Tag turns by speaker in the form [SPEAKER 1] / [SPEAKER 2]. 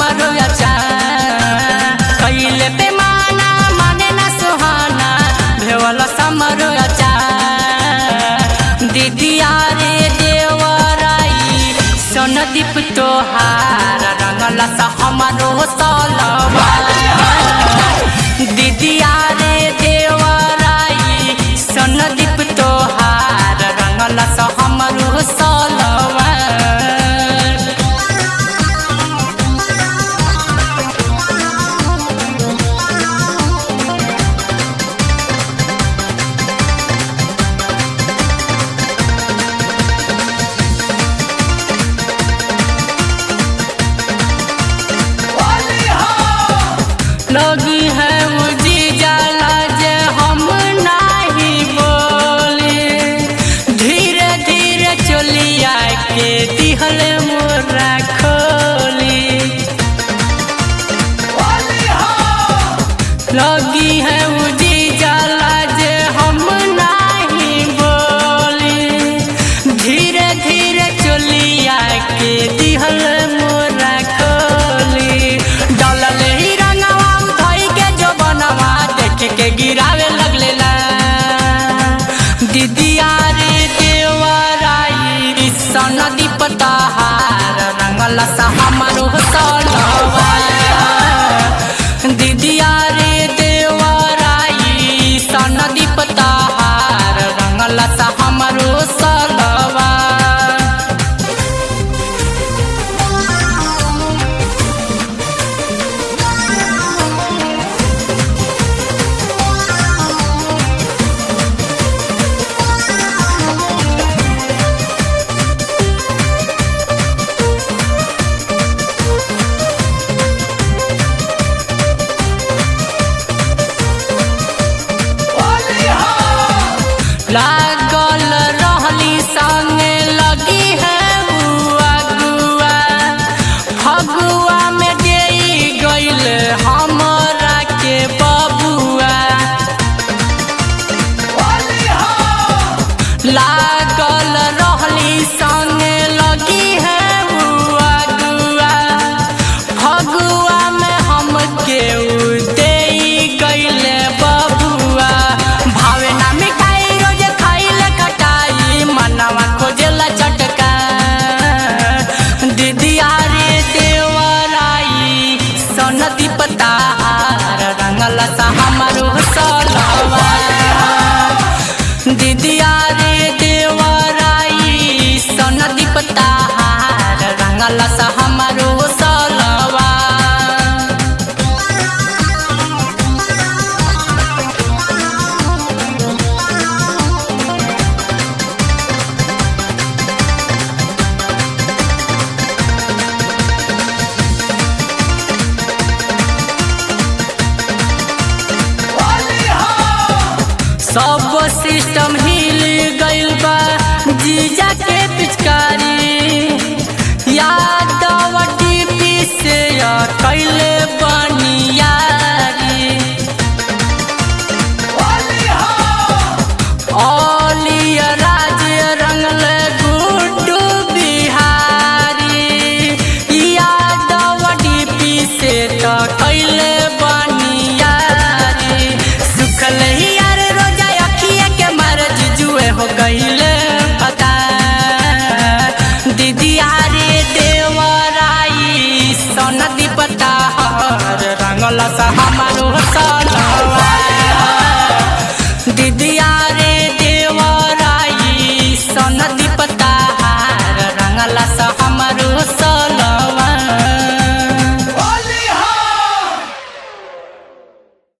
[SPEAKER 1] हमारो अचार कैले बेमाना माने ना सुहाना भेवला हमारो अचार दीदिया रे देवराई सोनदीप तोहार रंगला सा हमारो सलवा दीदिया रे देवराई सोनदीप तोहार रंगला सा हमारो सलवा। लगी है मुझी जाला जे हम नहीं बोले धीरे धीरे चलिया के दिहल मोरा खोली लगी है मुझी जाला जे हम नहीं बोले धीरे धीरे चलिया के दिहल मोरा खोली डलल के गिरावे लगले ला दीदिया रे देवराई सोनदीप तोहार रंगला सा हमारो सलवा दीदिया रे देवराई सोनदीप तोहार रंगला सा हमारो सलवा। लागल रहली संगे लगी है गुआ फगुआ में दे गइल हमरा के बबुआ लागल रहली संगे लगी है गुआ फगुआ में हम के दे गइल बबुआ भावे ना मनवा खोजला चटका दीदिया रे देवराई सोनदीप तोहार रंगला सा हमारो सलवा दीदिया रे देवराई सोनदीप तोहार रंगला सा हमारो सलवा। सब सिस्टम हिल गइल बा जीजा के पिचकारी यादव टीपी से कैले बनियारी ओलिया राज रंगल गुड्डू बिहारी यादव टीपी से कैले बनियारी सुखल हो गइले पता दीदिया रे देवराई सोनदीप तोहार रंगला सा हमारो सलवा दीदिया